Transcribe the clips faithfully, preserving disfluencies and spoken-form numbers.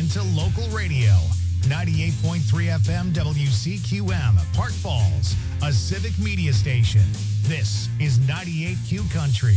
to local radio. ninety-eight point three F M W C Q M, Park Falls, a civic media station. This is ninety-eight Q Country.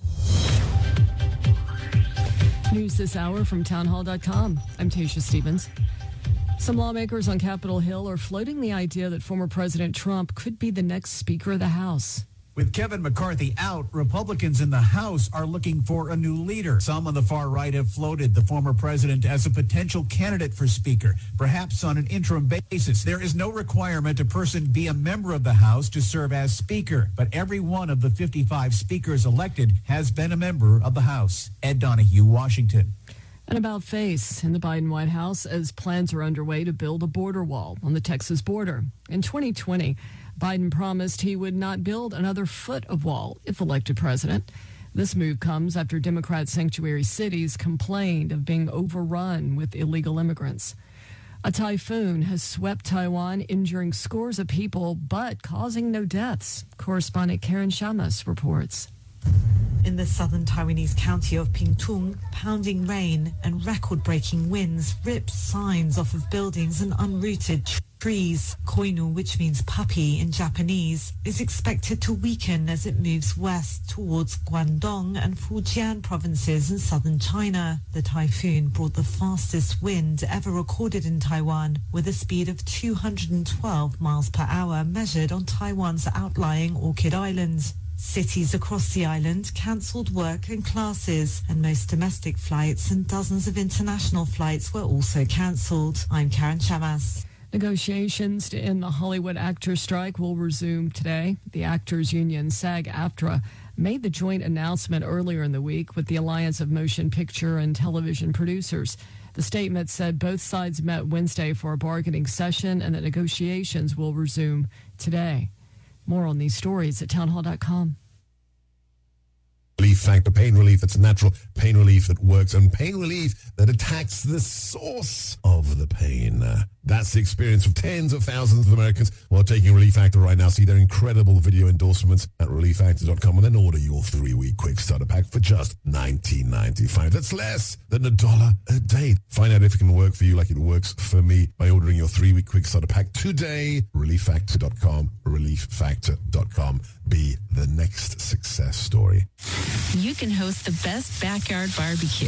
News this hour from townhall dot com. I'm Tasha Stevens. Some lawmakers on Capitol Hill are floating the idea that former President Trump could be the next Speaker of the House. With Kevin McCarthy out, Republicans in the House are looking for a new leader. Some on the far right have floated the former president as a potential candidate for Speaker, perhaps on an interim basis. There is no requirement a person be a member of the House to serve as Speaker, but every one of the fifty-five speakers elected has been a member of the House. Ed Donahue, Washington. An about face in the Biden White House as plans are underway to build a border wall on the Texas border. In twenty twenty, Biden promised he would not build another foot of wall if elected president. This move comes after Democrat sanctuary cities complained of being overrun with illegal immigrants. A typhoon has swept Taiwan, injuring scores of people, but causing no deaths. Correspondent Karen Shamas reports. In the southern Taiwanese county of Pingtung, pounding rain and record-breaking winds ripped signs off of buildings and unrooted trees. Koinu, which means puppy in Japanese, is expected to weaken as it moves west towards Guangdong and Fujian provinces in southern China. The typhoon brought the fastest wind ever recorded in Taiwan, with a speed of two hundred twelve miles per hour measured on Taiwan's outlying Orchid Island. Cities across the island cancelled work and classes, and most domestic flights and dozens of international flights were also cancelled. I'm Karen Chamas. Negotiations to end the Hollywood actors' strike will resume today. The actors' union, SAG-AFTRA, made the joint announcement earlier in the week with the Alliance of Motion Picture and Television Producers. The statement said both sides met Wednesday for a bargaining session and that negotiations will resume today. More on these stories at townhall dot com. Relief Factor, pain relief that's natural, pain relief that works, and pain relief that attacks the source of the pain. Uh, that's the experience of tens of thousands of Americans who are taking Relief Factor right now. See their incredible video endorsements at relief factor dot com and then order your three-week quick starter pack for just nineteen ninety-five. That's less than a dollar a day. Find out if it can work for you like it works for me by ordering your three-week quick starter pack today. relief factor dot com, relief factor dot com. Be the next success story. You can host the best backyard barbecue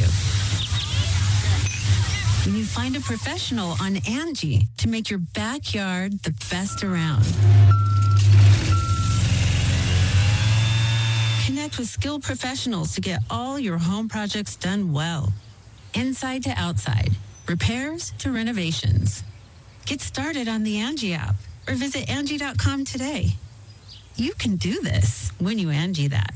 when you find a professional on Angie to make your backyard the best around. Connect with skilled professionals to get all your home projects done well. Inside to outside, repairs to renovations. Get started on the Angie app or visit Angie dot com today. You can do this when you Angie that.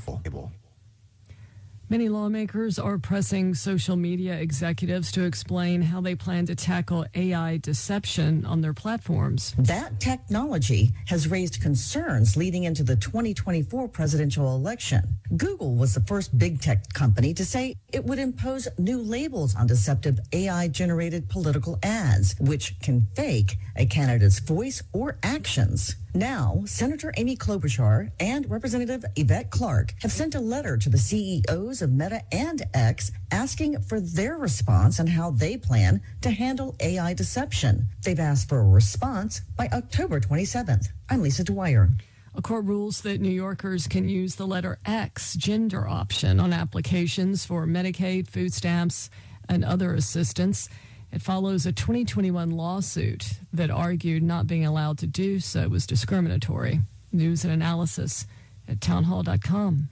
Many lawmakers are pressing social media executives to explain how they plan to tackle A I deception on their platforms. That technology has raised concerns leading into the twenty twenty-four presidential election. Google was the first big tech company to say it would impose new labels on deceptive A I-generated political ads, which can fake a candidate's voice or actions. Now, Senator Amy Klobuchar and Representative Yvette Clarke have sent a letter to the C E Os of Meta and X asking for their response on how they plan to handle A I deception. They've asked for a response by October twenty-seventh. I'm Lisa Dwyer. A court rules that New Yorkers can use the letter X gender option on applications for Medicaid, food stamps, and other assistance. It follows a twenty twenty-one lawsuit that argued not being allowed to do so was discriminatory. News and analysis at townhall dot com.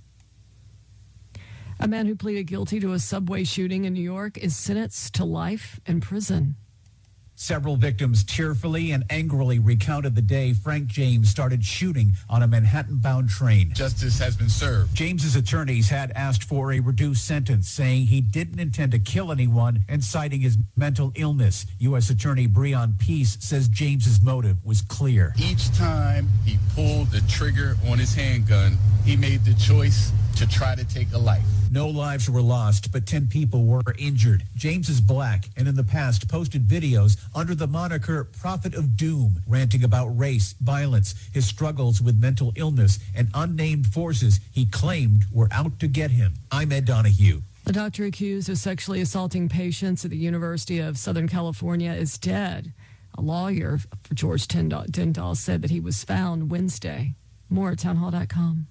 A man who pleaded guilty to a subway shooting in New York is sentenced to life in prison. Several victims tearfully and angrily recounted the day Frank James started shooting on a Manhattan-bound train. Justice has been served. James's attorneys had asked for a reduced sentence, saying he didn't intend to kill anyone and citing his mental illness. U S Attorney Breon Peace says James's motive was clear. Each time he pulled the trigger on his handgun, he made the choice to try to take a life. No lives were lost, but ten people were injured. James is black and in the past posted videos under the moniker Prophet of Doom, ranting about race, violence, his struggles with mental illness, and unnamed forces he claimed were out to get him. I'm Ed Donahue. The doctor accused of sexually assaulting patients at the University of Southern California is dead. A lawyer for George Tyndall said that he was found Wednesday. More at townhall dot com.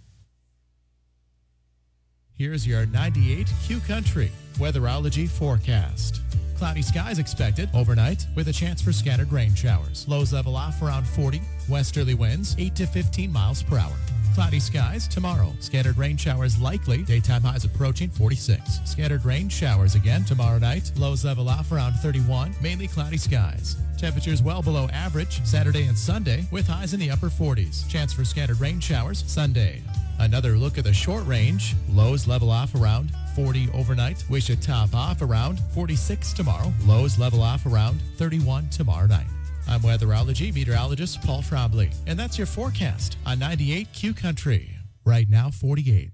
Here's your ninety-eight Q Country weatherology forecast. Cloudy skies expected overnight with a chance for scattered rain showers. Lows level off around forty. Westerly winds eight to fifteen miles per hour. Cloudy skies tomorrow. Scattered rain showers likely. Daytime highs approaching forty-six. Scattered rain showers again tomorrow night. Lows level off around thirty-one. Mainly cloudy skies. Temperatures well below average Saturday and Sunday with highs in the upper forties. Chance for scattered rain showers Sunday. Another look at the short range. Lows level off around forty overnight. We should top off around forty-six tomorrow. Lows level off around thirty-one tomorrow night. I'm weatherology meteorologist Paul Trombley, and that's your forecast on ninety-eight Q Country. Right now, forty-eight.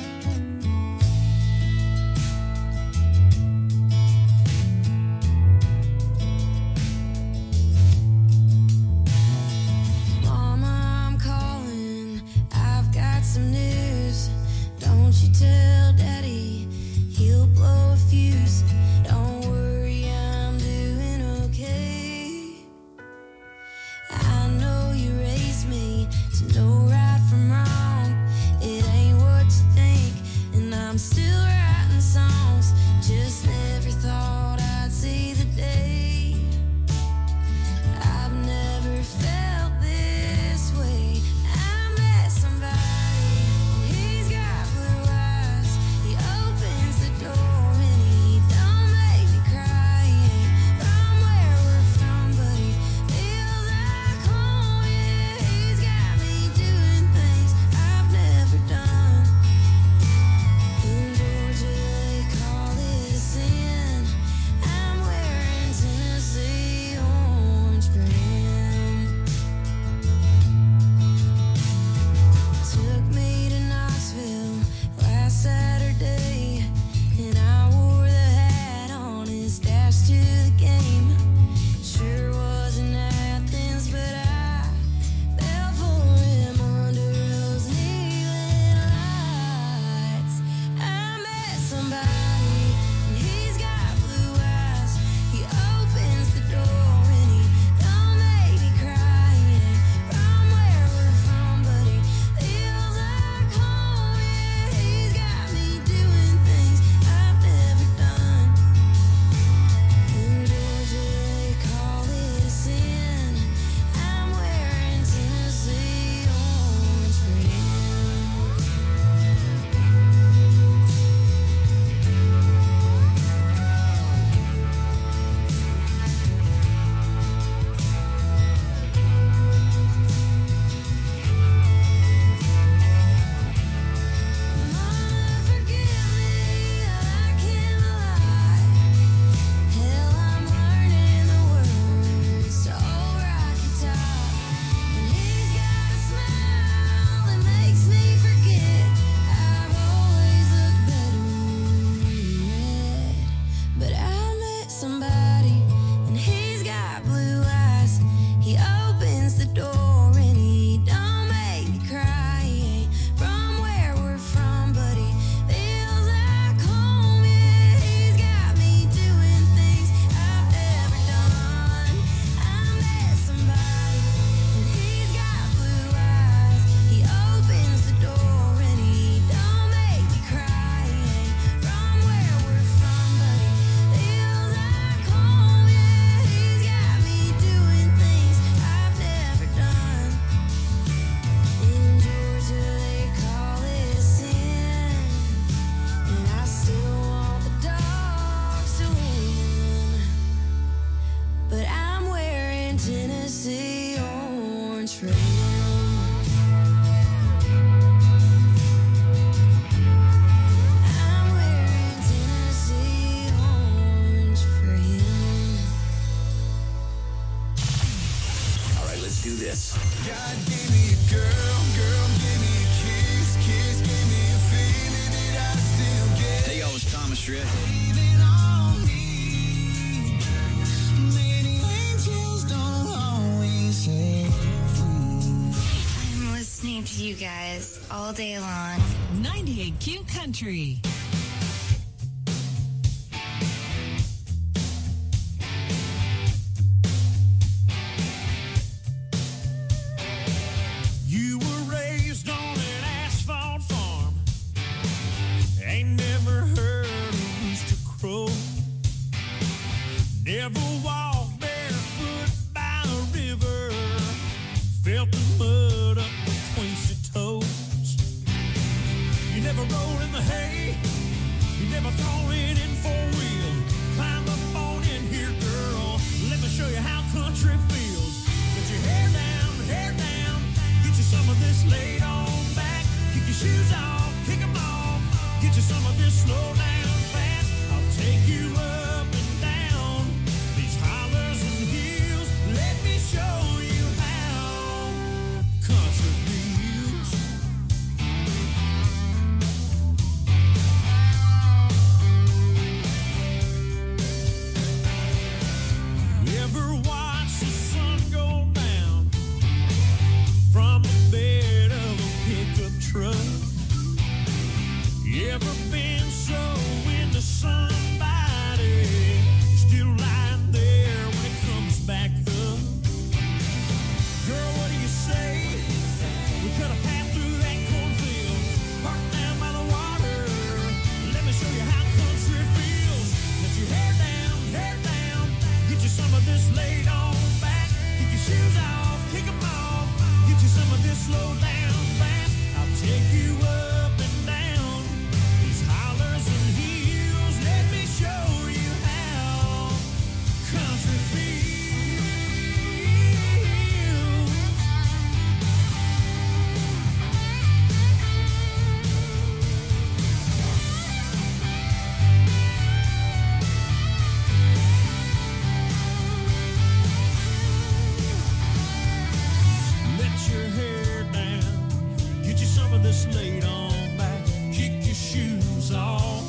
Mama, I'm calling. I've got some news. Don't you tell Daddy, he'll blow a fuse. Don't worry, I'm doing okay. I know you raised me to know right from wrong. It ain't what you think, and I'm still writing songs. Just never thought I'd see the day. I've never felt this way. I met somebody, and he's got blue eyes. He opens the door and he don't make me cry. He ain't from where we're from, but he feels like home. Yeah, he's got me doing things I've never done. In Georgia they call it a sin. I'm wearing Tennessee orange for him. Took me to Knoxville last Saturday, and I wore the hat on his dash to the game. Sure wasn't Athens, but I fell for him under those neon lights. I met somebody, and he's got blue eyes. He opens the door and he don't make me cry. He ain't from where we're from, but he feels like home. Yeah, he's got me doing things I've never done. In Georgia they call it a sin. I'm wearing Tennessee orange for him. Mama, forgive me, I can't lie. Hell, I'm learning the words to old Rocky Top. And he's got a smile that makes me forget I've always looked better red. But I met somebody, and he's got blue eyes. He opens the door and he don't make me cry. He ain't from where we're from, but he feels like home. Yeah, he's got me doing things I've never done. I met somebody, and he's got blue eyes. He opens the door and he don't make me cry. He ain't from where we're from, but he feels like home. Yeah, he's got me doing things I've never done. In Georgia they call it a sin, and I still want the dogs to win. But I'm wearing Tennessee orange for him. I'm wearing Tennessee orange for him. All right, let's do this. God gave me a girl, girl gave me a kiss, kiss gave me a feeling that I still get. Hey, y'all, it's Thomas Rhett. Waiting on me. Many angels don't always say I'm listening to you guys all day long. ninety-eight Q Country. You never roll in the hay. You never throw it in four wheel. Climb up on in here, girl. Let me show you how country feels. Get your hair down, hair down. Get you some of this laid on back. Kick your shoes off, kick 'em off. Get you some of this slow down fast. I'll take you up and down these hollers and hills. Let me show you how country feels. You ever watch the sun go down from the bed of a pickup truck? You ever been so into somebody still lying there when it comes back up? Girl, what do you say? We cut a path through that cornfield, park down by the water. Let me show you how country feels. Let your hair down, hair down. Get you some of this laid on back. Kick your shoes off, kick 'em off. Get you some of this slow down fast. I'll take you up and down these hollers and hills. Let me show you how country feels. Let your hair down. Get you some of this laid on back. Kick your shoes off.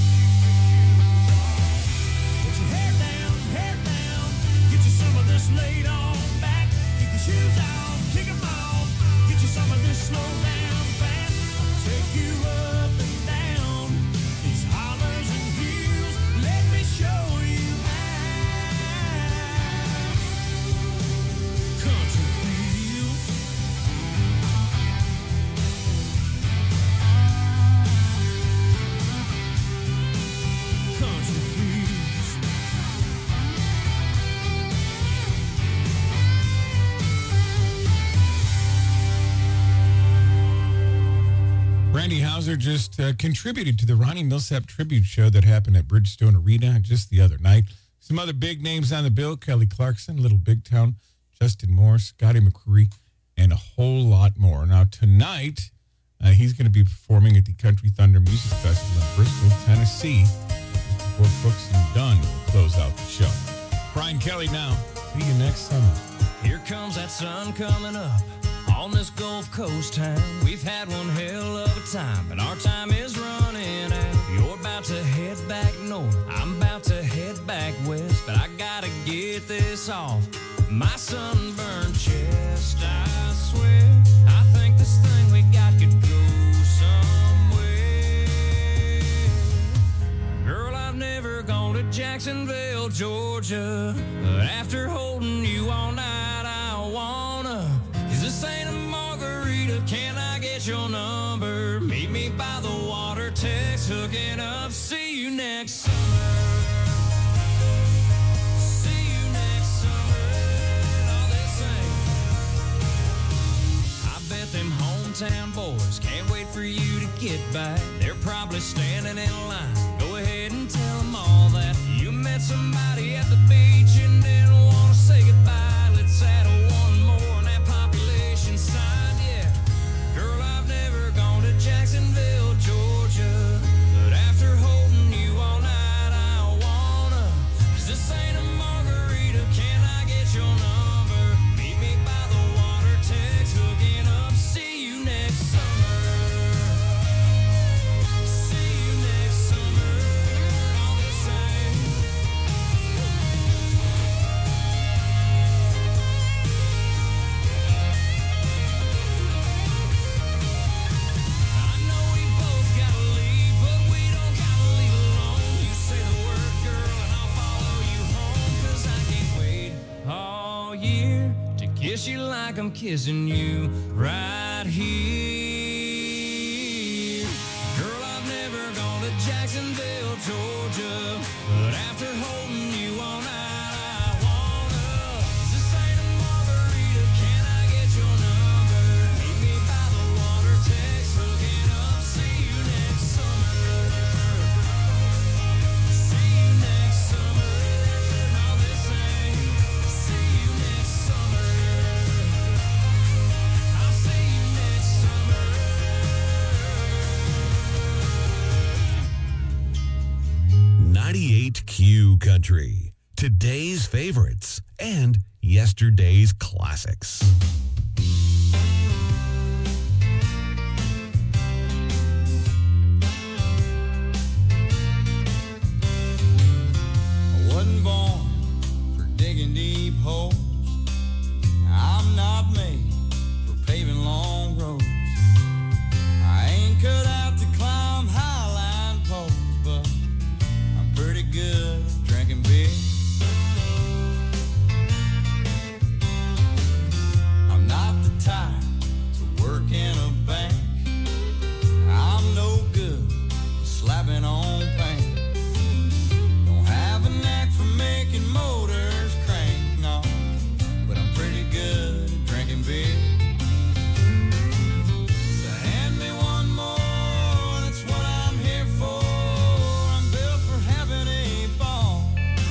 Let your hair down, hair down. Get you some of this laid on back. Kick your shoes off, kick 'em off. Get you some of this slow down fast. I'll take you up and down these hollers and hills. Let me show you how country feels. Country feels. Randy Hauser just uh, contributed to the Ronnie Millsap tribute show that happened at Bridgestone Arena just the other night. Some other big names on the bill: Kelly Clarkson, Little Big Town, Justin Moore, Scotty McCreery, and a whole lot more. Now, tonight, uh, he's going to be performing at the Country Thunder Music Festival in Bristol, Tennessee, just before Brooks and Dunn will close out the show. Brian Kelly now. See you next summer. Here comes that sun coming up on this Gulf Coast town. We've had one hell of a time, but our time is running out. You're about to head back north, I'm about to head back west, but I gotta get this off my sunburned chest. I swear, I think this thing we got could go somewhere. Girl, I've never gone to Jacksonville, Georgia, but after holding you all night, I wanna. Is this ain't a margarita? Can I get your number? Meet me by the water, text, hooking up. See you next summer. See you next summer. All they say. I bet them hometown boys can't wait for you to get back. They're probably standing in line. Go ahead and tell them all that you met somebody at the beach and didn't want to say goodbye. Let's add a one more on that population sign, yeah. Girl, I've never gone to Jacksonville, Georgia, but after holding you all night, I wanna. 'Cause this ain't a margarita, can I get your number? Meet me by the water, text, hooking up. See you next summer. See you next summer. All the same. I know we both gotta leave, but we don't gotta leave alone. You say the word, girl, and I'll follow you home. 'Cause I can't wait all year to kiss you like I'm kissing you right here. Girl, I've never gone to Jacksonville, Georgia, but after holding you all night, I wanna. 'Cause this ain't a margarita, can I get your number? Meet me by the water, text, hooking up. See you ninety-eight Q Country. Today's favorites and yesterday's classics. I wasn't born for digging deep holes. I'm not made for paving long roads. I ain't cut out to climb high-line poles, but I'm pretty good at drinking beer. I'm not the type to work in a bank. I'm no good at slapping on paint. Don't have a knack for making motors crank, no, but I'm pretty good at drinking beer. So hand me one more, that's what I'm here for. I'm built for having a ball.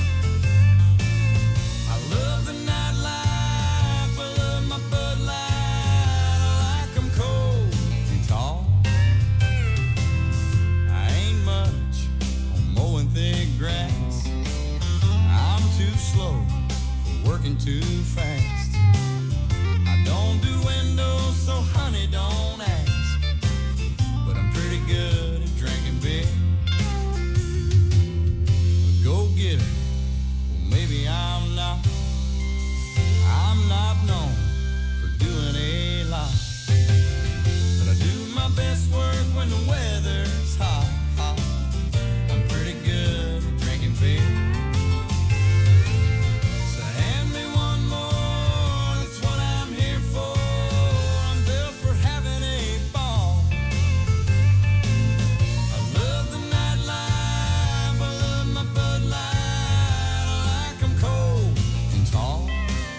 I love the nightlife, I love my Bud Light. I like 'em cold and tall. I ain't much on mowing thick grass. I'm too slow for working too fast. I don't do windows, so honey, don't ask. But I'm pretty good at drinking beer. A go-getter, well, maybe I'm not. I'm not known for doing a lot. But I do my best work when the weather's hot, hot. I'm pretty good at drinking beer. So hand me one more, that's what I'm here for. I'm built for having a ball. I love the nightlife, I love my Bud Light. I like 'em cold and tall.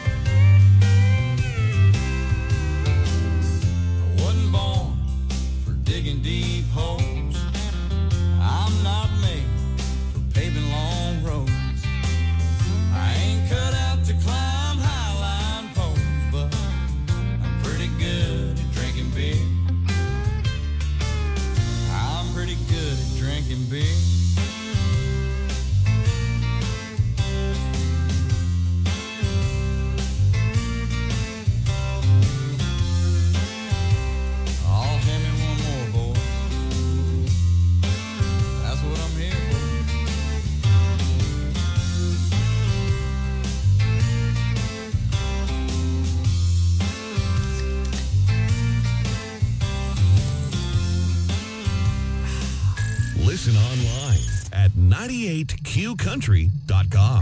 I wasn't born for digging deep holes. I'm not made for paving long roads. I ain't cut out to climb high-line poles, but I'm pretty good at drinking beer. I'm pretty good at drinking beer. Oh, hand me one more, boys. That's what I'm here for. Listen online at ninety-eight Q country dot com.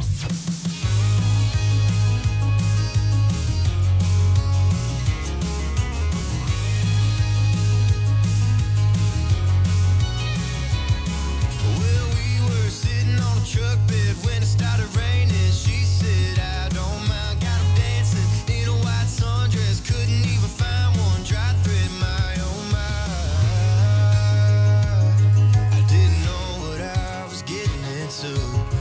Well, we were sitting on a truck bed when it started raining. She said, I don't mind, got 'em dancing in a white sundress. Couldn't even find one dry thread, my oh my. I didn't know what I was getting into.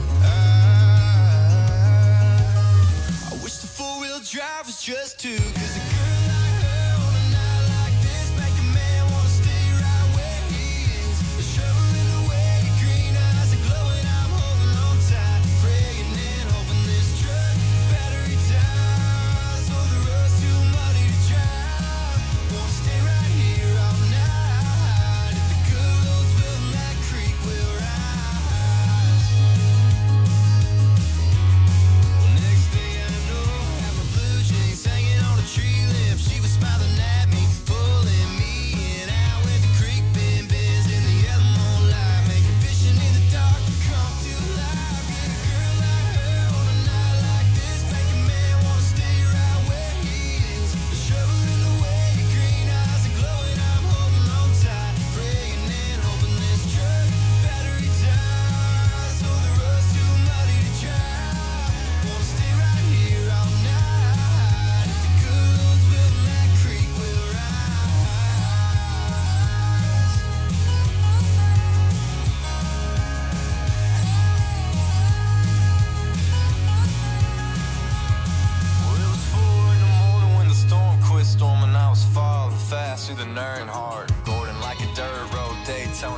I, I wish the four-wheel drive was just two, 'cause a girl like her on a night like this make a man wanna stay right where he is. The shoveling away, green eyes are glowing, I'm holding on tight, praying and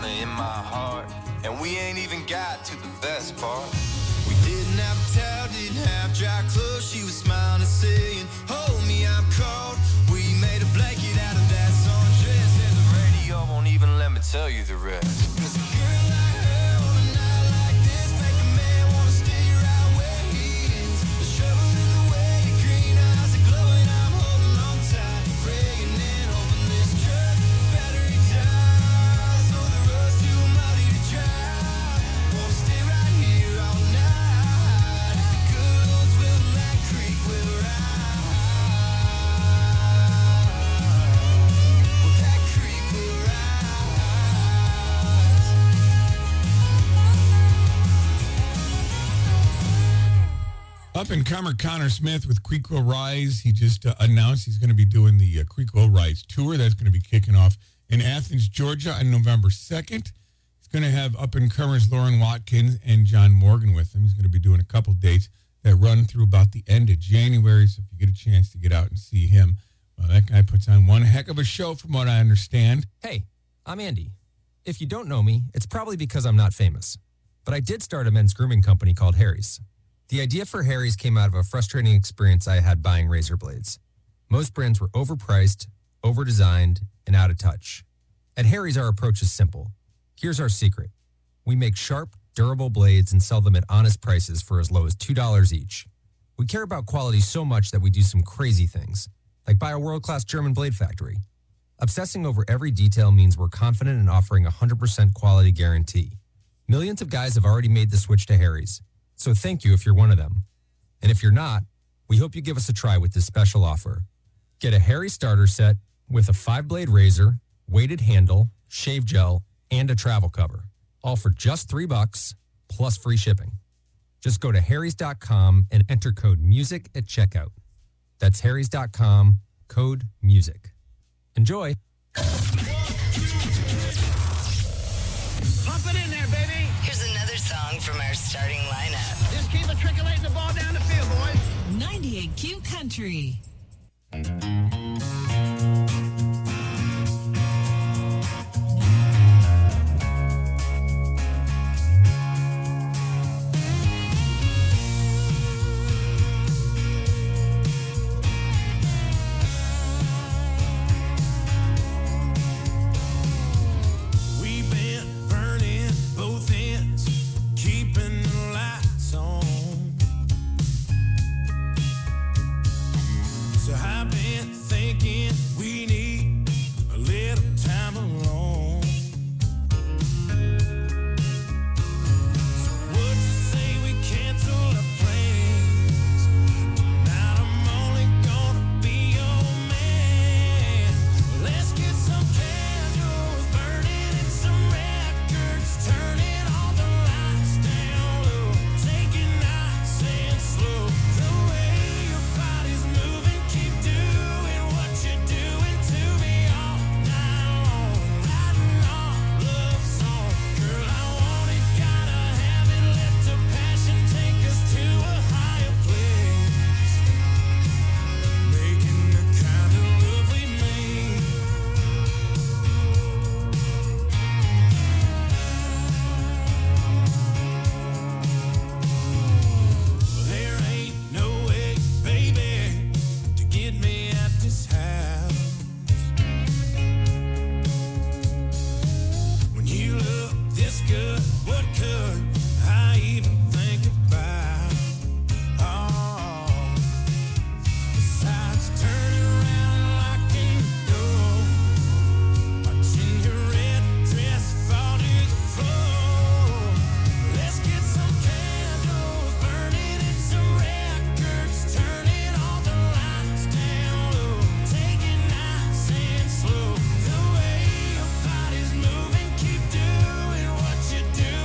in my heart. And we ain't even got to the best part. We didn't have a towel, didn't have dry clothes. She was smiling and saying, hold me, I'm cold. We made a blanket out of that sundress, and the radio won't even let me tell you the rest. 'Cause a girl like her on a night like this make a man wanna stay right where he is. The shovel in the way, green eyes are glowing. I'm holding on tight, praying and hoping this truck battery dies. So the road's too muddy to drive. Wanna stay right here all night. The good old will that creek will rise. Well, that creek will rise. Up and comer Connor Smith with Creek Will Rise. He just uh, announced he's going to be doing the uh, Creek Will Rise tour. That's going to be kicking off in Athens, Georgia on November second. He's going to have up and comers Lauren Watkins and John Morgan with him. He's going to be doing a couple dates that run through about the end of January. So if you get a chance to get out and see him, well, that guy puts on one heck of a show from what I understand. Hey, I'm Andy. If you don't know me, it's probably because I'm not famous. But I did start a men's grooming company called Harry's. The idea for Harry's came out of a frustrating experience I had buying razor blades. Most brands were overpriced, overdesigned, and out of touch. At Harry's, our approach is simple. Here's our secret. We make sharp, durable blades and sell them at honest prices for as low as two dollars each. We care about quality so much that we do some crazy things, like buy a world-class German blade factory. Obsessing over every detail means we're confident in offering a one hundred percent quality guarantee. Millions of guys have already made the switch to Harry's. So thank you if you're one of them. And if you're not, we hope you give us a try with this special offer. Get a Harry starter set with a five-blade razor, weighted handle, shave gel, and a travel cover. All for just three bucks, plus free shipping. Just go to harrys dot com and enter code MUSIC at checkout. That's harrys dot com, code MUSIC. Enjoy. Pump it in there, baby. Here's another song from our starting lineup. Just keep matriculating the ball down the field, boys. ninety-eight Q Country. We've been burning both ends, keeping the lights on. So I've been thinking we need a little time alone. So would you say we cancel our plans? Tonight I'm only gonna be your man. Let's get some candles burning and some records, turning all the lights down low, taking nights and slow. The way your body's moving, keep doing what you're doing to me all night long, writing our love song. Girl, I want it, gotta have it, let the passion take us to a higher place, making the kind of love we made. There ain't no way, baby, to get me at this house. When you look this good, what could I even think about? Oh, besides turning around and locking the door, watching your red dress fall to the floor. Let's get some candles burning and some records, turning all the lights down low, taking nights and slow. The way your body's moving, keep doing what you're doing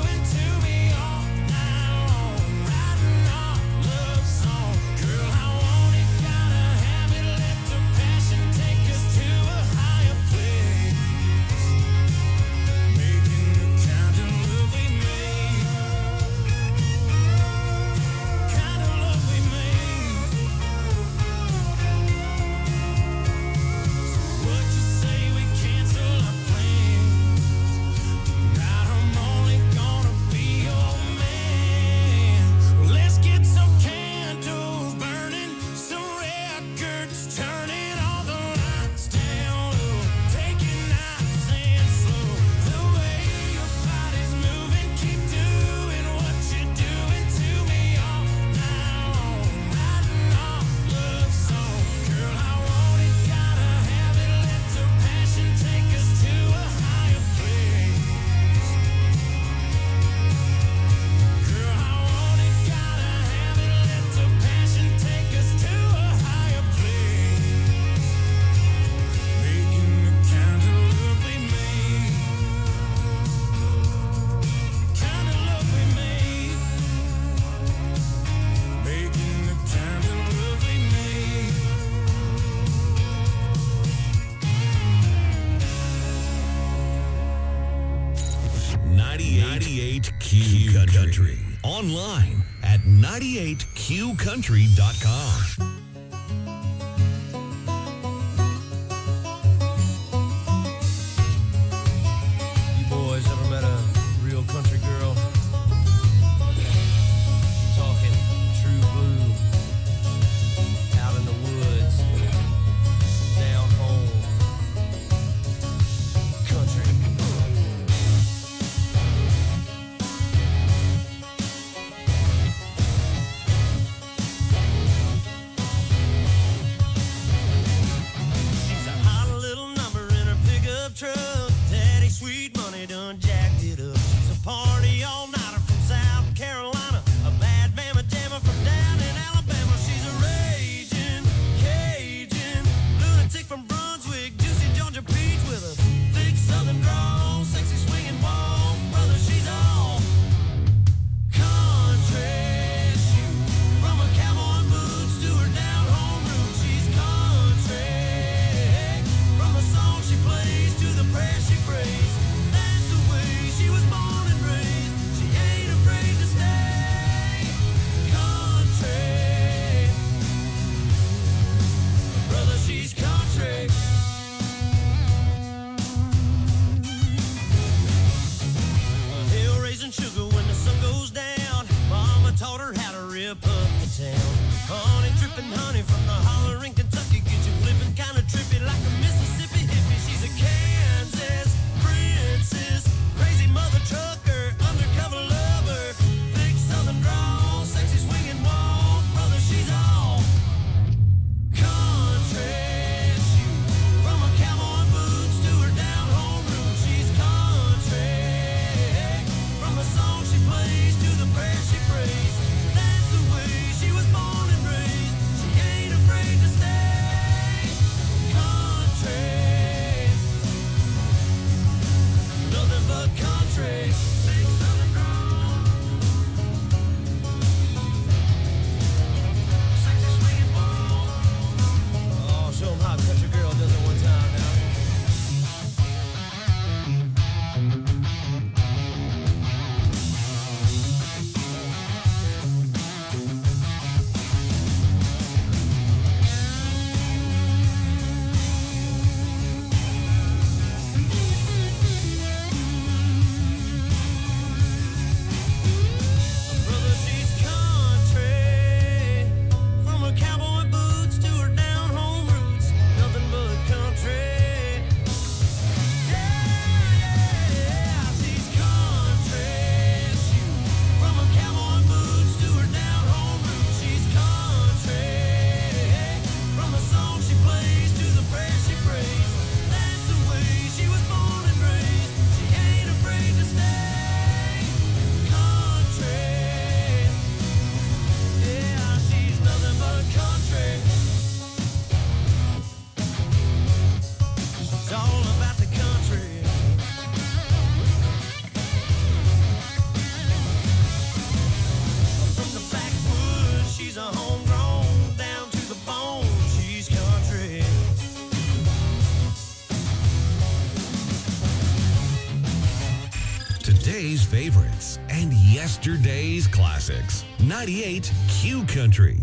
ninety-eight Q Country. Online at ninety-eight q country dot com. You boys ever met a real country girl? Talking true blue, out in the woods, down home, country. She's a hot little number in her pickup truck. Daddy sweet money done jacked it up. She's a party all-nighter from South Carolina, a bad mama jammer from down in Alabama. She's a raging Cajun lunatic from Brunswick, juicy Georgia peach with a thick southern drawl, sexy swinging walk, brother. She's all country. She, from her cowboy boots to her down home roots, she's country. From the song she plays to the prayer she prays, that's the way she was born and raised. She ain't afraid to stay country. Brother, she's country. Hill raising sugar when the sun goes down. Mama taught her how to rip up the town. Honey dripping honey from the holler in Kentucky, get you flipping kind of trippy like a Mississippi hippie. She's a Kansas princess, crazy mother trucker, undercover lover, thick southern drawl, sexy swinging walk, brother. She's all country. She, from her cowboy boots to her down home roots, she's country. From the song she plays to the prayer she prays, that's the way she was born and raised. She ain't afraid to stay country. Nothing but country. Big southern drawl, sexy swinging walk. Oh, show 'em how a country girl does it one time now. Brother, she's country. From her cowboy boots to her down home roots, nothing but country. Yeah, yeah, she's country. She, from her cowboy boots to her down home roots, she's country. From the song she plays to the prayer she prays, that's the way she was born and raised. She ain't afraid to stay country. Yeah, she's nothing but country. She's all about the country. From the backwoods, she's a homegrown, down to the bone, she's country. Today's favorites and yesterday's classics. ninety-eight Q Country.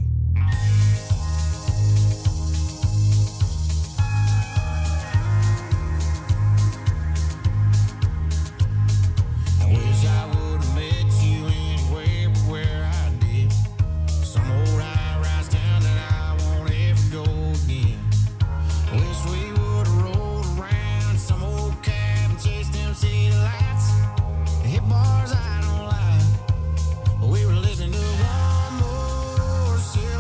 I wish I would have met you anywhere but where I did. Some old high-rise town that I won't ever go again. Wish we would have rolled around some old cab and chased them city lights. Hit bars I don't like. We were listening to one more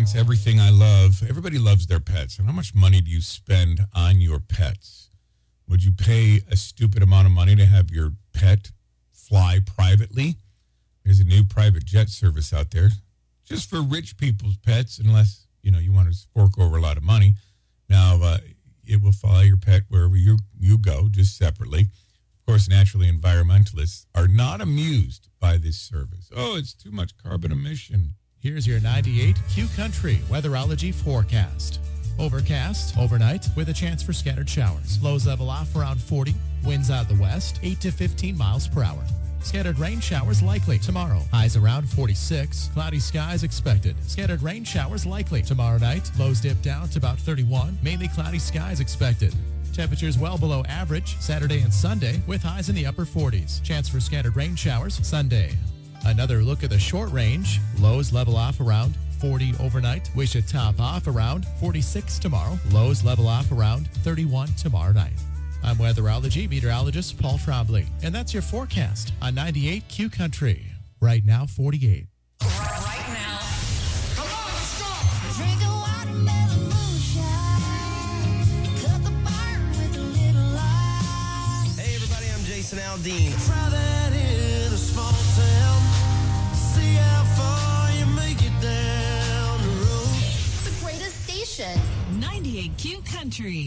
It's everything I love. Everybody loves their pets. And how much money do you spend on your pets? Would you pay a stupid amount of money to have your pet fly privately? There's a new private jet service out there just for rich people's pets, unless, you know, you want to fork over a lot of money. Now, uh, it will fly your pet wherever you, you go, just separately. Of course, naturally, environmentalists are not amused by this service. Oh, it's too much carbon emission. Here's your ninety-eight Q Country weatherology forecast. Overcast overnight with a chance for scattered showers. Lows level off around forty. Winds out of the west, eight to fifteen miles per hour. Scattered rain showers likely tomorrow. Highs around forty-six. Cloudy skies expected. Scattered rain showers likely tomorrow night. Lows dip down to about thirty-one. Mainly cloudy skies expected. Temperatures well below average Saturday and Sunday with highs in the upper forties. Chance for scattered rain showers Sunday. Another look at the short range. Lows level off around forty overnight. We should top off around forty-six tomorrow. Lows level off around thirty-one tomorrow night. I'm weatherology meteorologist Paul Trombley, and that's your forecast on ninety-eight Q Country. Right now, forty-eight. Right now. Come on, let's go. Drink a watermelon moonshine. Cut the burn with a little light. Hey everybody, I'm Jason Aldean. Try that in a small town. See how far you make it down the road. The greatest station. ninety-eight Q Country.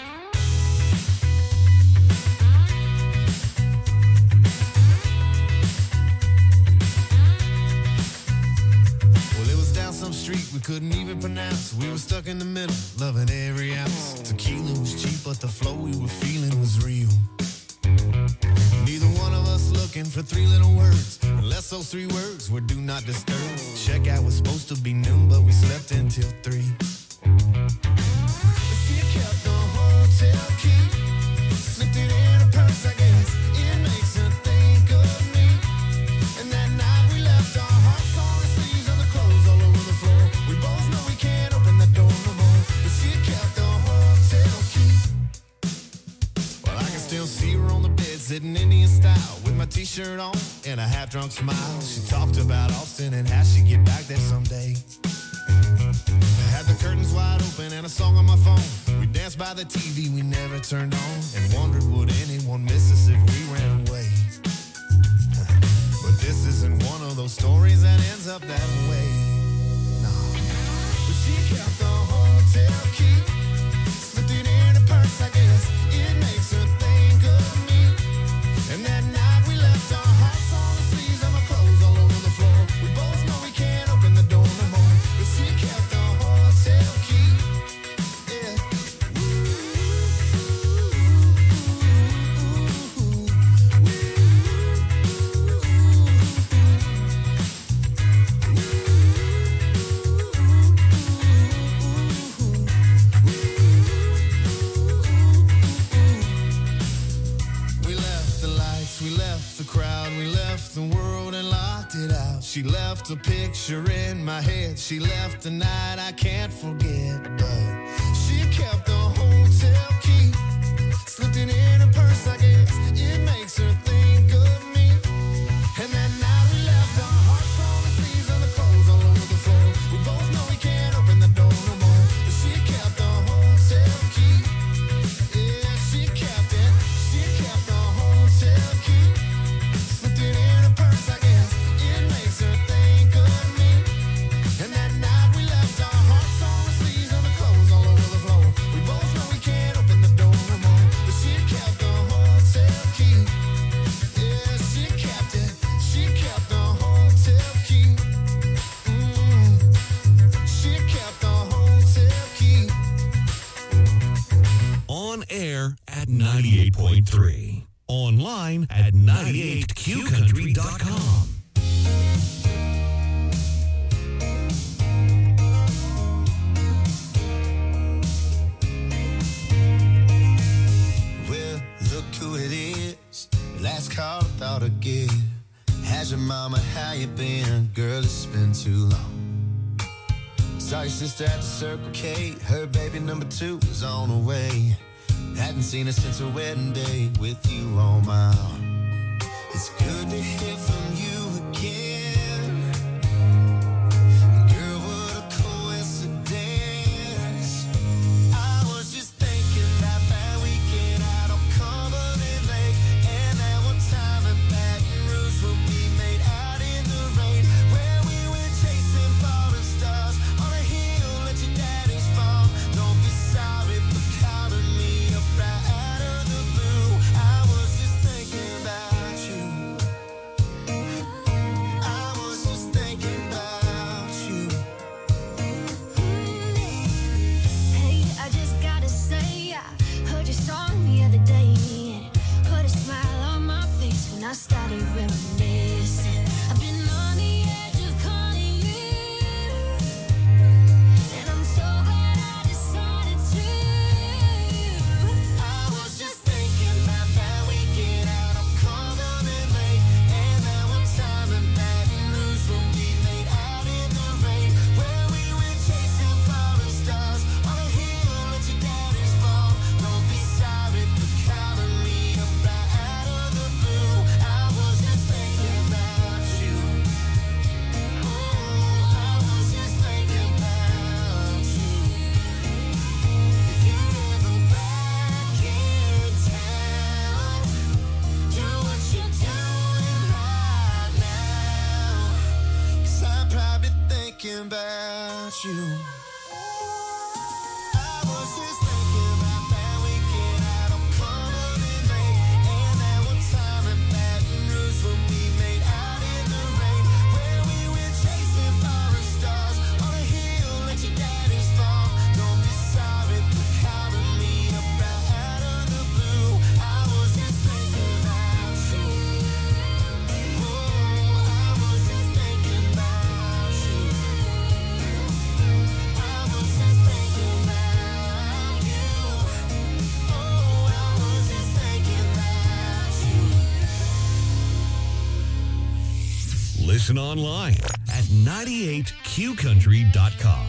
Well, it was down some street we couldn't even pronounce. We were stuck in the middle, loving every ounce. Tequila was cheap, but the flow we were feeling was real. Neither one of us looking for three little words, unless those three words were do not disturb. Checkout was supposed to be noon, but we slept until three. She kept the hotel key, slipped it in her purse, I guess. It makes her think of me. And that night we left our hearts on the sleeves and the clothes all over the floor. We both know we can't open the door no more, but she kept the hotel key. Well, I can still see her on the bed, sitting Indian style, with my t-shirt on and a half-drunk smile. She talked about Austin and how she'd get back there someday. I had the curtains wide open and a song on my phone. We danced by the T V we never turned on, and wondered would anyone miss us if we ran away. But this isn't one of those stories that ends up that way. No. But she kept the hotel key, slipped it in her purse, I guess. It makes her think of me. And that night we left our hearts on the sleeves and my clothes all over the floor. We both know we can't open the door no more, but she kept the hotel key. Yeah. We left the lights, we left the crowd, we left the world and locked it out. She left a picture in my head, she left a night I can't forget. But she kept the hotel key, slipped it in her purse, I guess. It makes her think of me. And that night we left our hearts on the sleeves and the clothes all over the floor. We both know we can't open the door no more, but she kept the hotel key. Yeah, she kept it. She kept the hotel key, slipped it in her purse, I guess. It makes her think of me. And that night we left our hearts on the sleeves and the clothes all over the floor. We both know we can't open the door no more, but she kept the hotel key. Yeah, she kept it. She kept the hotel key. Mm. She kept the hotel key. On air at ninety-eight point three. Online at ninety-eight Q country dot com. Well, look who it is. Last call I thought I'd get. How's your mama? How you been? Girl, it's been too long. Saw your sister at the Circle K. Her baby number two is on the way. Hadn't seen her since her wedding day with you on my arm. It's good to hear from you again. Girl, what a coincidence. I started reminiscing. I've been on the edge of calling you, and I'm so glad I decided to. I was just thinking about that weekend out. I'm coming late, and now I'm time in Baton Rouge when we made out in the rain, where we went chasing falling stars on a hill at your daddy's farm. Don't be sorry for calling me about out of the blue. I was just thinking about you. Oh, I was just thinking about you. If you're ever back in town, do what you're doing right now, 'cause I'm probably thinking about you. I was just thinking about that weekend out. I'm coming late, and now I'm time in Baton Rouge when we made out in the rain, where we went chasing falling stars on a hill at your daddy's farm. Don't be sorry for calling me about out of the blue. I was just thinking about you. Oh, I was just thinking about you. I was just thinking about you. Oh, I was just thinking about you. Listen online at ninety-eight q country dot com.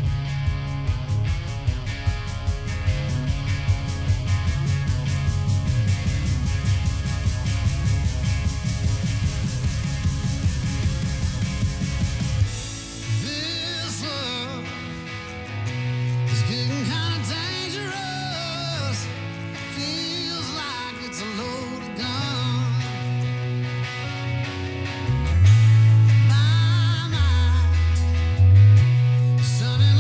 This love is getting kind of dangerous. Feels like it's a loaded gun. My mind, sunny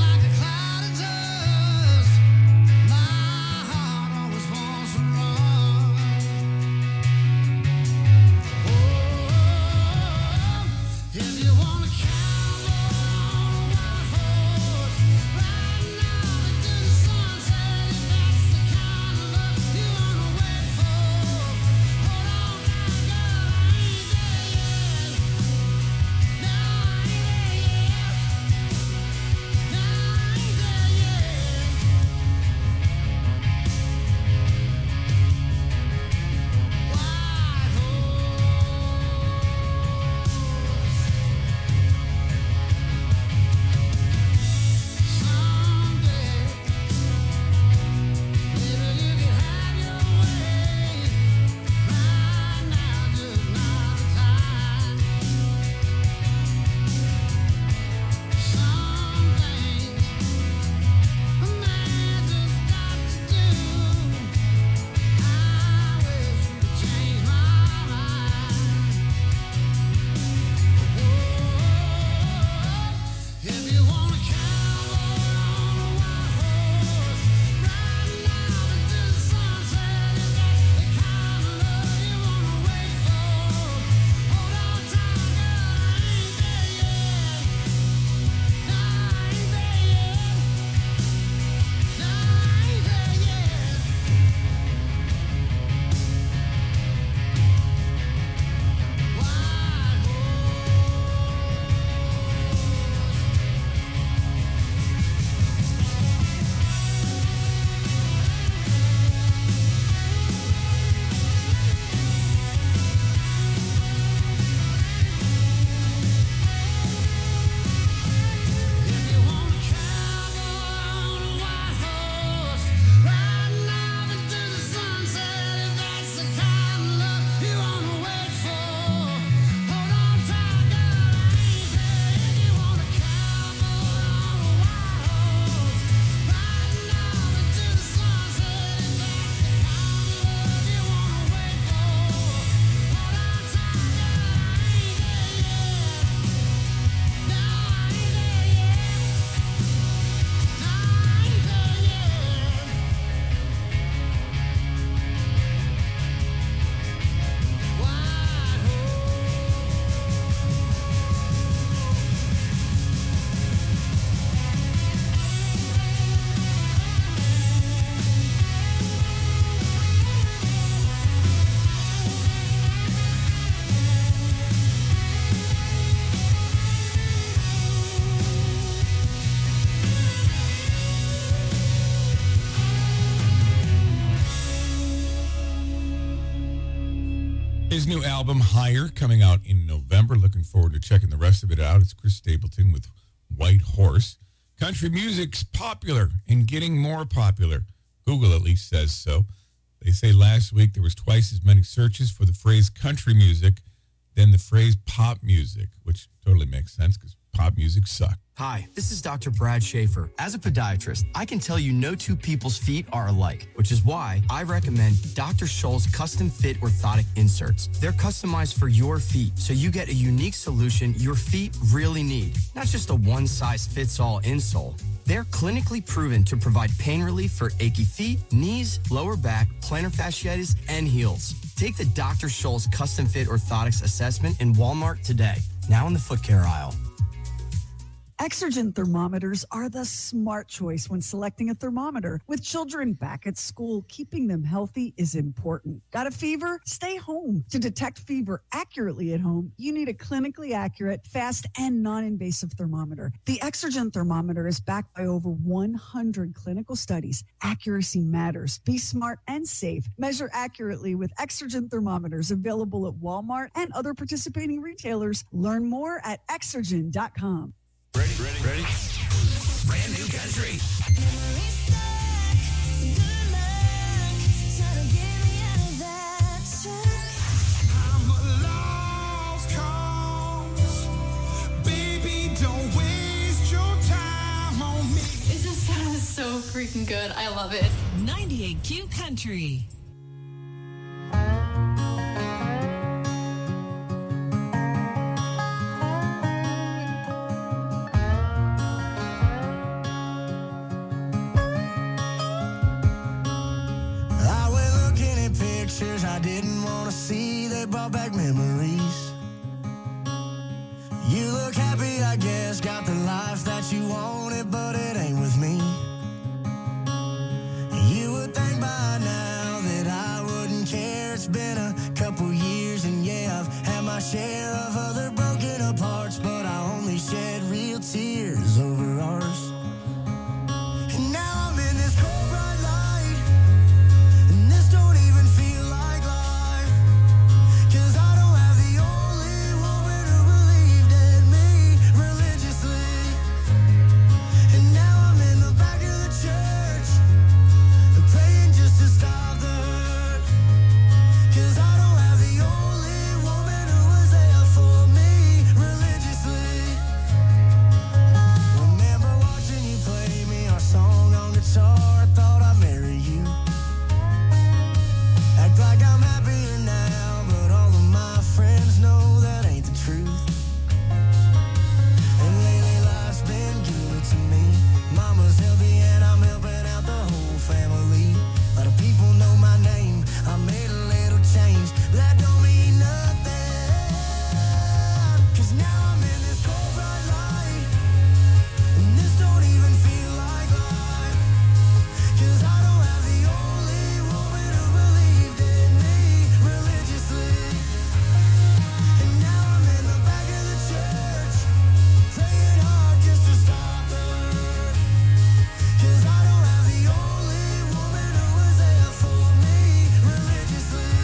His new album, Higher, coming out in November. Looking forward to checking the rest of it out. It's Chris Stapleton with White Horse. Country music's popular and getting more popular. Google at least says so. They say last week there was twice as many searches for the phrase country music than the phrase pop music, which totally makes sense because pop music sucks. Hi, this is Doctor Brad Schaefer. As a podiatrist, I can tell you no two people's feet are alike, which is why I recommend Doctor Scholl's custom fit orthotic inserts. They're customized for your feet, so you get a unique solution your feet really need, not just a one-size-fits-all insole. They're clinically proven to provide pain relief for achy feet, knees, lower back, plantar fasciitis, and heels. Take the Doctor Scholl's custom fit orthotics assessment in Walmart today, now in the foot care aisle. Exergen thermometers are the smart choice when selecting a thermometer. With children back at school, keeping them healthy is important. Got a fever? Stay home. To detect fever accurately at home, you need a clinically accurate, fast, and non-invasive thermometer. The Exergen thermometer is backed by over one hundred clinical studies. Accuracy matters. Be smart and safe. Measure accurately with Exergen thermometers available at Walmart and other participating retailers. Learn more at exergen dot com. Ready, ready, ready? Brand new country. I'm a lost cause. Baby, don't waste your time on me. It just sounds so freaking good. I love it. ninety-eight Q Country. I went looking at pictures I didn't want to see. They brought back memories. You look happy, I guess. Got the life that you wanted, but it ain't with me. You would think by now that I wouldn't care. It's been a couple years, and yeah, I've had my share of other broken apart, but I only shed real tears over ours. And now I'm in this cold bright light, and this don't even feel like life. 'Cause I don't have the only woman who believed in me religiously. And now I'm in the back of the church, praying just to stop the hurt. 'Cause I don't have the only woman who was there for me religiously. Remember watching you play me our song on guitar. I thought I'd marry you. Act like I'm happier now, but all of my friends know that ain't the truth. And lately life's been good to me. Mama's healthy and I'm helping out the whole family. A lot of people know my name. I made a little change, but that don't mean nothing. 'Cause now I'm in this cold bright light, and this don't even feel like life. 'Cause I don't have the only woman who believed in me religiously. And now I'm in the back of the church, praying hard just to stop the hurt. 'Cause I don't have the only woman who was there for me religiously.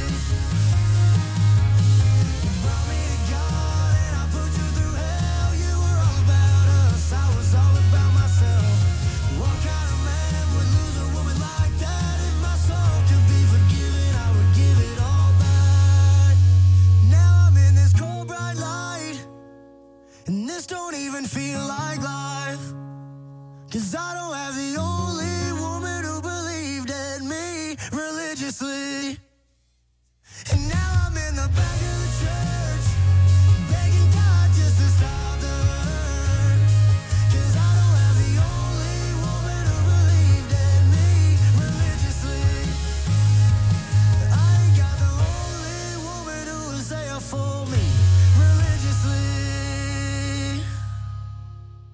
You brought me to God and I put you through hell. You were all about us, I was all about myself. What kind of man would lose a woman like that? If my soul could be forgiven, I would give it all back. Now I'm in this cold bright light, and this don't even feel like life. 'Cause I don't have the only woman who believed in me religiously. And now I'm in the back of the church, begging God just to stop the hurt. 'Cause I don't have the only woman who believed in me religiously. I ain't got the only woman who was there for me religiously.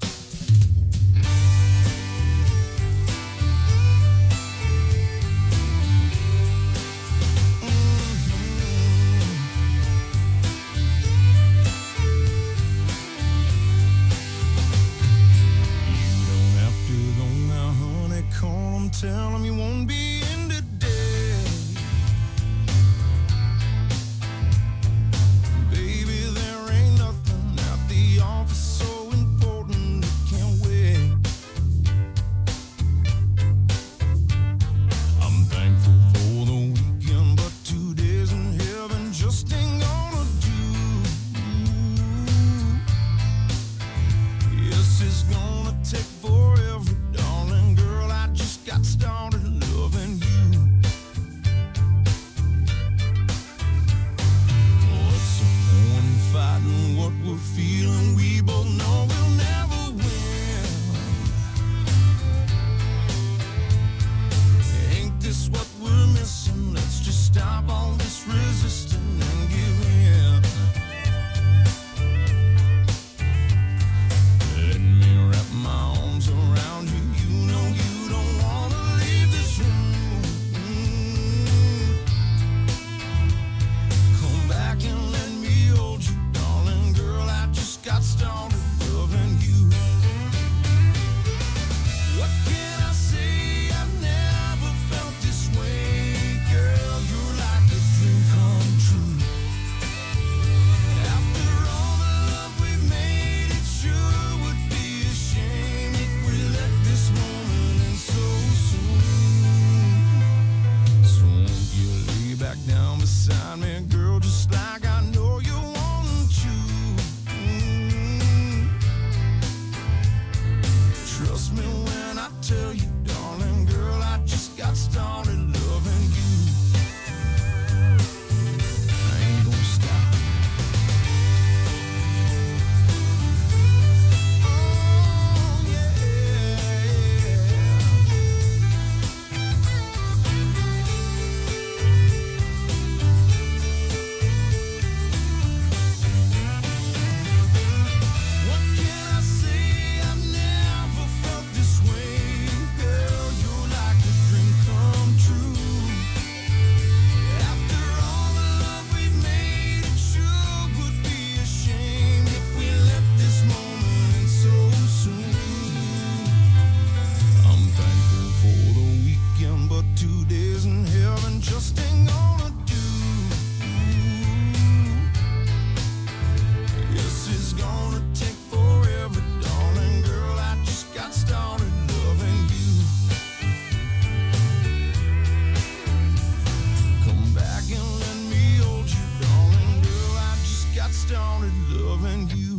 started loving you.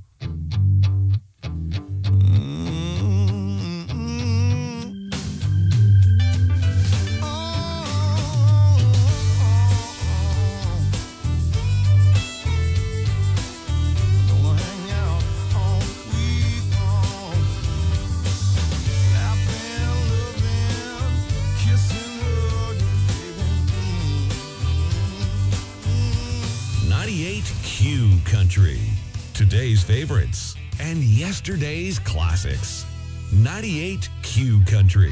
ninety-eight Q Country. Today's favorites and yesterday's classics. ninety-eight Q Country.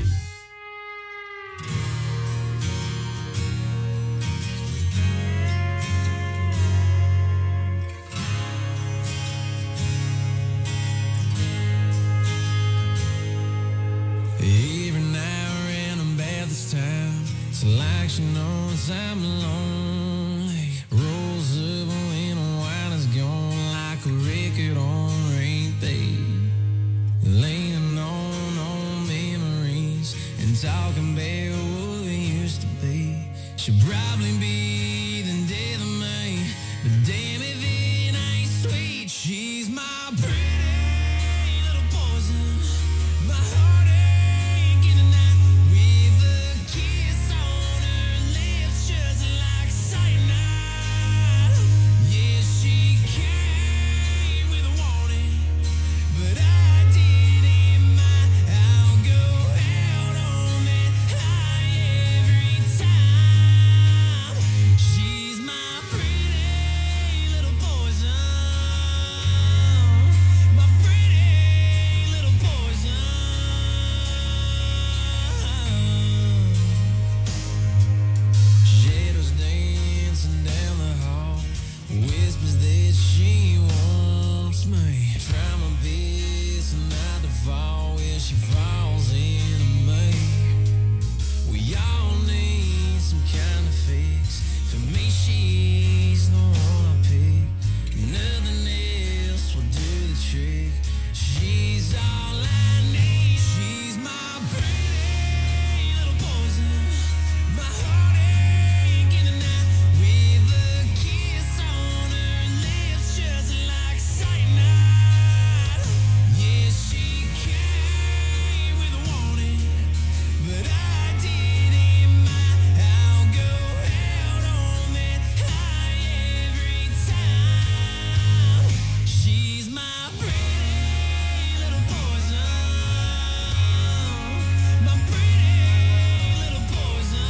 Every now and I'm bad this time. It's like she knows I'm lonely. Rolls up when the wine is gone like a record on repeat. Laying on old memories and talking about what we used to be. She'll probably be the death of me, but damn if it ain't sweet. She's my pretty little poison, my heartache in the night with a kiss on her lips just like cyanide. Yeah, she came with a warning, but I didn't mind. I'll go out on that high every time. She's my pretty little poison, my pretty little poison. Shadows dancing down the hall, whispers that she wants me. Try my best not to fall where she falls into me. We all need some kind of fix. For me, she's the one I pick. Nothing else will do the trick. She's all I need. She's my pretty little poison, my heartache in the night with a kiss on her lips just like cyanide. Yeah, she came with a warning, but I didn't mind. I'll go out on that high every time. She's my pretty little poison, my pretty little poison.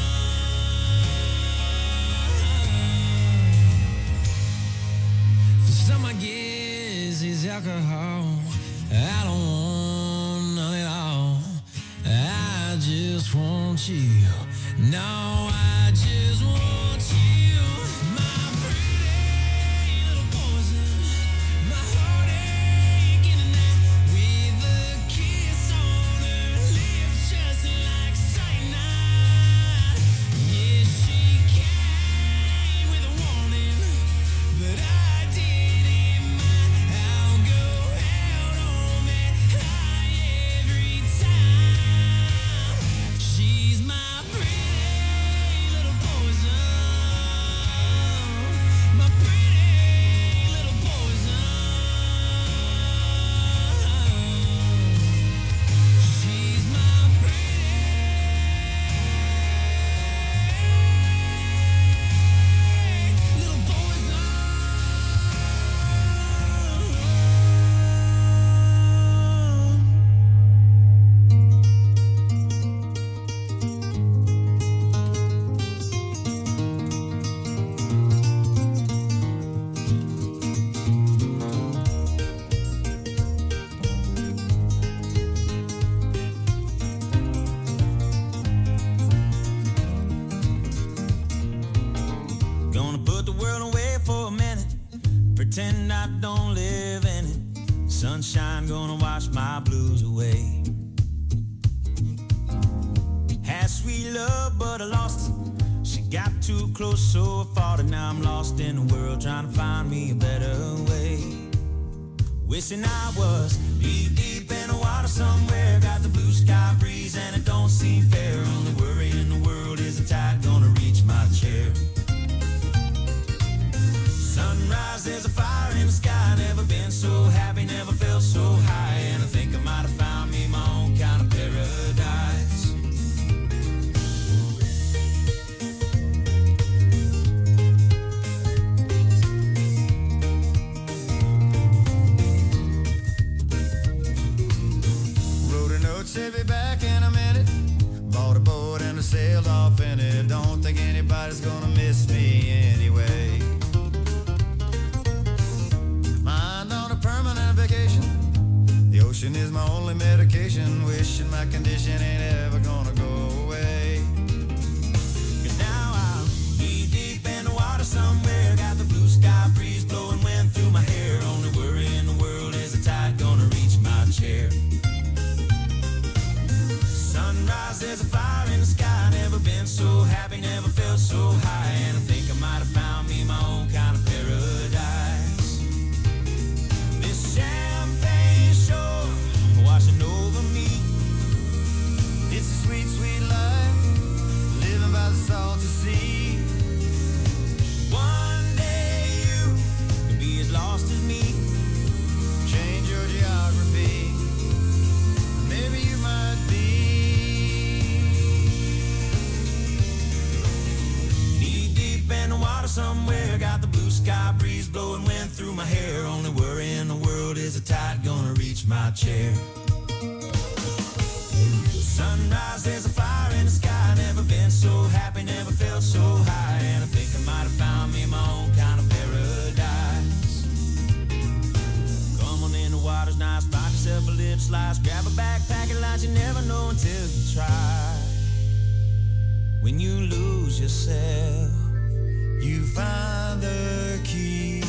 For some, I guess it's alcohol. I don't want none at all. I just want you. No, I just want you. My pretty little poison, my heartache in the night with a kiss on her lips just like cyanide. Yeah, she came with a warning, but I didn't mind. I'll go out on that high every time. She's my pretty little poison, my pretty little poison. She's my pretty little poison. Gonna put the world away for a minute, pretend I don't live in it. Sunshine gonna wash my blues away. Had sweet love, but I lost it. She got too close, so I fought it. Now I'm lost in the world, trying to find me a better way. Wishing I was deep, deep in the water somewhere. Got the blue sky breeze and it don't seem fair. Only worry in the world is the tide gonna reach my chair. Sunrise, there's a fire in the Fishing is my only medication. Wishing my condition ain't ever gonna go away. 'Cause now I'm knee deep in the water somewhere. Got the blue sky breeze blowing wind through my hair. Only worry in the world is the tide gonna reach my chair. Sunrise, there's a fire in the sky. Never been so happy, never felt so high. And I think I might have found me my own kind of paradise. This champagne shore washing over me. It's a sweet, sweet life, living by the salty sea. One day you could be as lost as me. Change your geography. Maybe you might be. Knee deep in the water somewhere. Got the blue sky breeze blowing wind through my hair. Only worry in the world is the tide gonna reach my chair. Sunrise, there's a fire in the sky. Never been so happy, never felt so high. And I think I might have found me my own kind of paradise. Come on in, the water's nice. Find yourself a lip slice. Grab a backpack and lunch. You never know until you try. When you lose yourself, you find the key.